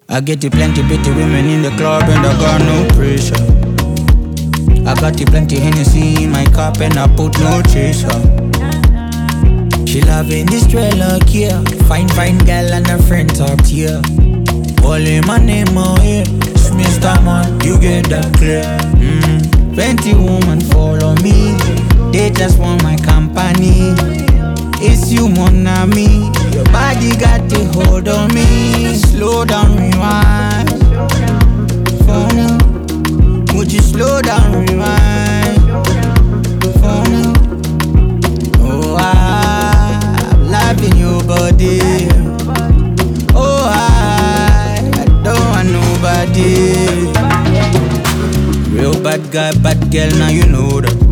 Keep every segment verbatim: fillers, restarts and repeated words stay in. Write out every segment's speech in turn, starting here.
I get you plenty pretty women in the club and I got no pressure. I got you plenty Hennessy in my cup and I put no chaser. She loving this dreadlock here. Fine, fine girl and her friend top tier. Only my name out here. It's Mister Man, you get that clear. Mm. Plenty women follow me. They just want my company. It's you, mon ami. Your body got the hold on me. Slow down, rewind. For me, would you slow down, rewind? For me, oh, I'm loving your body. Oh, I, I don't want nobody. Real bad guy, bad girl, now you know that.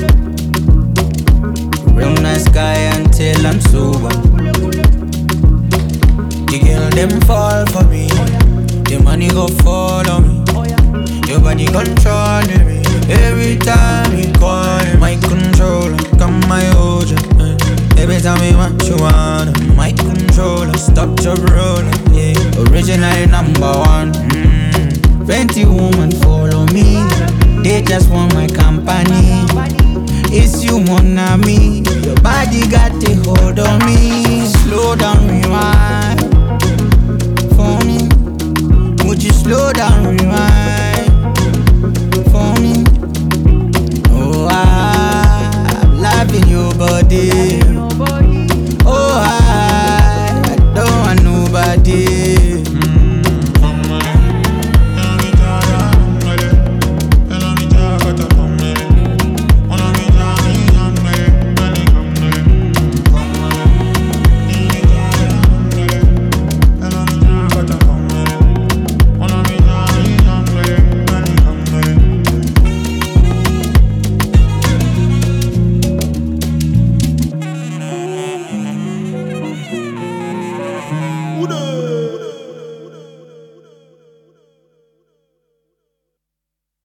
Real nice guy until I'm sober. The girl them fall for me. The money go follow me. Your body controlling me. Every time you call my controller, come my hold you. Every time you want you want my controller, stop your roller. Yeah, original number one. Mm. Plenty women follow me. They just want my company. It's you, mon ami. Your body got the hold on me. Slow down, rewind. For me, would you slow down, rewind? For me, oh, I'm loving your body. Oh, I, I don't want nobody. Who the